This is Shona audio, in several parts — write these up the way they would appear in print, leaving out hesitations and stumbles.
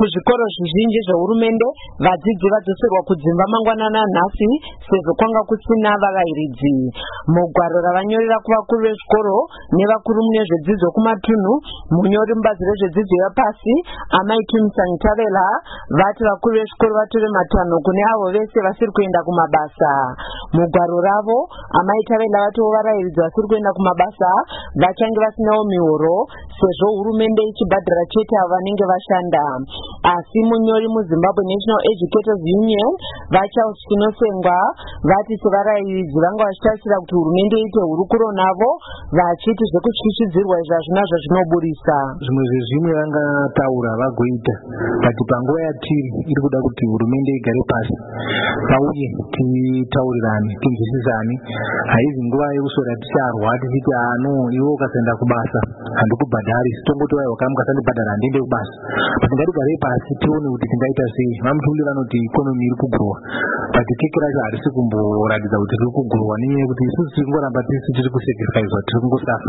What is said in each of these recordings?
Kuzvikoro zvizhinji zvehurumende vadzidzi vadzoserwa kudzimba mangwanani nhasi sezvo kwanga kusina varairidzi. Mugwaro ravanyorera kuvakuru vezvikoro nevakuru munezvedzidzo kumatunhu, munyori mubazi rezvedzidzo yapasi Amai Kim Sangitavela vati vakuru vezvikoro vatore matanho kune avo vese vasiri kuenda kumabasa. Mugwaro ravo Amai Tavela vatiwo varairidzi vasiri kuenda kumabasa vachange vasinawo mihoro sezvo hurumende ichibhadhara chete avo vanenge vashanda. Asi munyori muZimbabwe National Educators Union vaCharles Chinosengwa vati sevarairidzi vanga vachitarisira kuti hurumende iite hurukuro navo vachiti zvekutyisidzirwa izvi hazvina zvazvinoburisa. Zvimwe zvezvimwe vangataura vagoita kuti panguva yatiri iri kuda kuti hurumende igare pasi pauye titaurirane tinzwisisane. Haizi nguva yekuswera ticharwa tichiti ano iwe ukasaenda kubasa handikubhadhari sitongotoya wakamukasandibhadhara handiende kubasa. Ngatigare pasi tione kuti tingaita sei. Vamutumbi vanoti ikonomi iri kugrowa but keke racho harisi kumboratidza kuti riri kugrowa nenyaya yekuti isusu tiri kungoramba tiri kusacrificewa, tiri kungosafa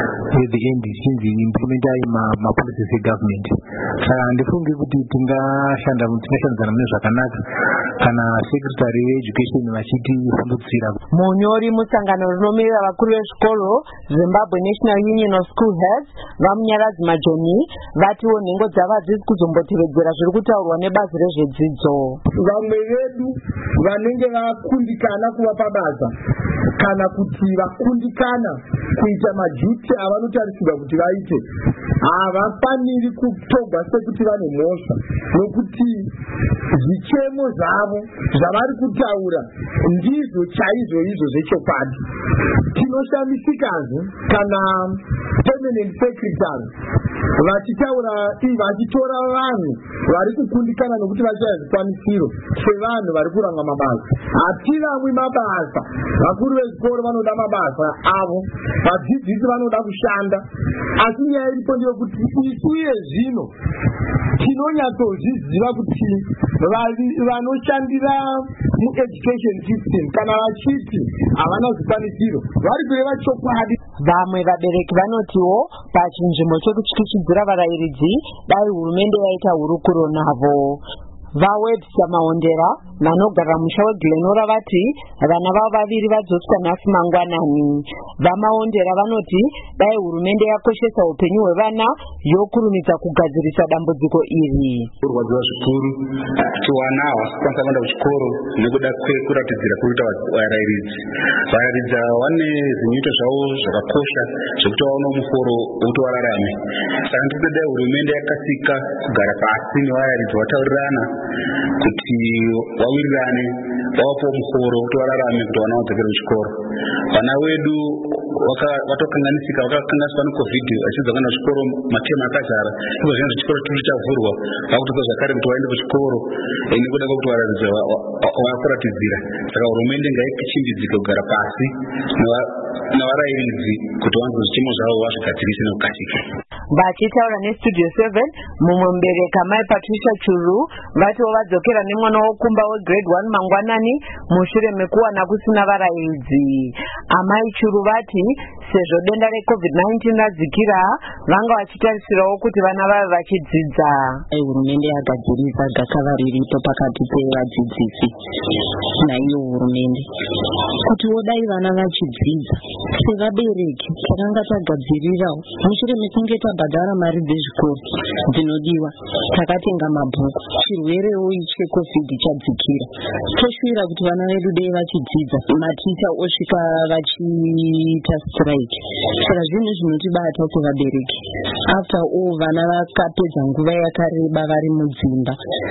at the end ichinzi implementai mapolicies egovernment. Saka handifungi kuti tingashandidzana mune zvakanaka kana secretary education vachitifundutsira. Munyori musangano rinomirira vakuru vezvikoro Zimbabwe National Union of School Heads vamunyaradzi Majoni vatiwo nhengo dzavadzidzi kuzombotevedzera zviri kutaurwa nebazi rezvedzidzo. Vamwe vedu vanenge vakundikana kuva pabasa kana kuti vakundikana kuita majuti avanotarisirwa kuti vaite havafaniri kutogwa sekuti vane mhosva, nokuti zvichemo zvavo zvavari kutaura ndizvo chaizvo izvo zvechokwadi. Tinoshamisikazve kana permanent secretary vachitaura vachitora vanhu vari kukundikana nokuti vashaya zvikwanisiro sevanhu vari kuranga mabasa. Hatiramwi mabasa, vakuru vezvikoro vanoda mabasa avo, vadzidzisi vanoda kushanda, asi nyaya iripo ndeyekuti isu zvino tinonyatsozviziva kuti vanoshandira mueducation system kana vachiti havana zvikwanisiro vari kureva chokwadi. Vamwe vabereki vanotiwo pachinzvimbo chekutyisidzira varairidzi dai hurumende yaita hurukuro navo. VaWebster Maondera vanogara musha weGlenora vati vana vavo vaviri vadzoswa nhasi mangwanani. VaMaondera vanoti dai hurumende yakoshesa upenyu hwevana yokurumidza kugadzirisa dambudziko iri. Kurwadziwa zvikuru kuti vana havakwanisa kuenda kuchikoro nekuda kwekuratidzira kuita varairidzi. Varairidzi vane zvinyoto zvavo zvakakosha zvekuti vaone muforo wekuti vararame. Saka ndiri dai hurumende yakasika kugara pasi nevarairidzi vataurirana kuti vawirirane vawapo muforo kuti vararame kuti vana vadzokere kuchikoro. Vana vedu vatokanganisika, vakakanganiswa neCovid vachidza kuenda kuchikoro matema akazara. Iko zvino chikoro chiri chavhurwa vakutoka zvakare kuti vaende kuchikoro nekuda kwekuti varairidzi vakuratidzira. Saka hurumende ngaichimbidzike kugara pasi nevarairidzi kuti vanzwe zvichemo zvavo vazvigadzirise nekukasika. Vachitaura neStudio 7 mumwe mubereki Mai Patricia Churu vatiwo vadzokera nemwana wokumba wegrade 1 mangwanani mushure mekuwana kusina varairidzi. Amai Churu vati sezvo denda reCovid-19 radzikira vanga vachitarisirawo kuti vana vave vachidzidza. Hurumende yagadzirisa gakava riripo pakati pevadzidzisi naiyo hurumende kuti wodai vana vachidzidza sevabereki takanga tagadzirirawo mushure mekunge tabhadhara mari dzezvikoro dzinodiwa takatenga mabhuku chirwerewo cheCovid chadzikira toshuvira kuti vana vedu dei vachidzidza maticha osvika vachiita strike. Saka zvinhu zvinotibata sevabereki after all vana vakapedza nguva yakareba vari mudzimba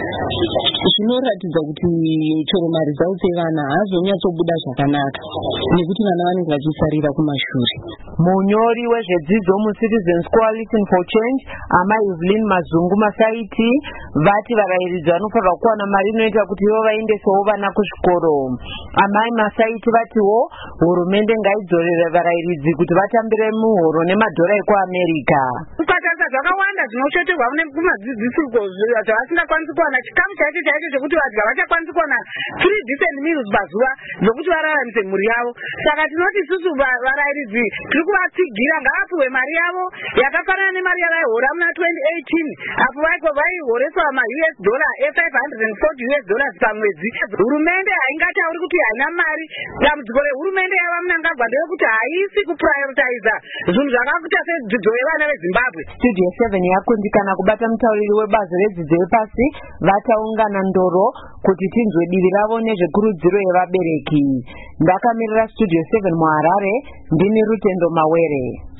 zvinoratidza kuti chero mari dzavo dzevana hazonyatsobuda zvakanaka nekuti vana vanenge vachisarira kumashure. Munyori wezvedzidzo muCitizens Coalition for Change Amai Evelyn Mazungu Masaiti vati varairidzi vanofanirwa kuwana mari inoita kuti ivo vaendesewo vana kuzvikoro. Amai Masaiti vatiwo hurumende ngaidzorere varairidzi kuti vatambire muhoro nemadhora ekuAmerica. Kukatarisa zvakawanda zvinoshoterwa kumadzidzisi zvavasingakwanisi kuwana chikamu chaicho chaicho chekuti vadya vachakwanisi kuwana 3 decent meals pazuva zvokuti vararamise mhuri yavo. Saka tinoti isusu varairidzi tiri kuvatsigira ngavapiwe mari yavo yakafanana nemari yavaihora muna 2018 apo vaihoreswa ma-US dollar $540 pamwedzi. Hurumende haingatauri kuti haina mari. Dambudziko rehurumende yava Mnangagwa ndeyekuti haisi kuprioritiza zvinhu zvakakuita sedzidzo yevana veZimbabwe. Studio 7 yakundikana kubata mutauriri webazi redzidzo yepashi vataungana ndoro kuti tinzwe divi ravo nezvekurudziro yevabereki. Ndakamirira Studio 7 muHarare, ndini Rutendo Mawere.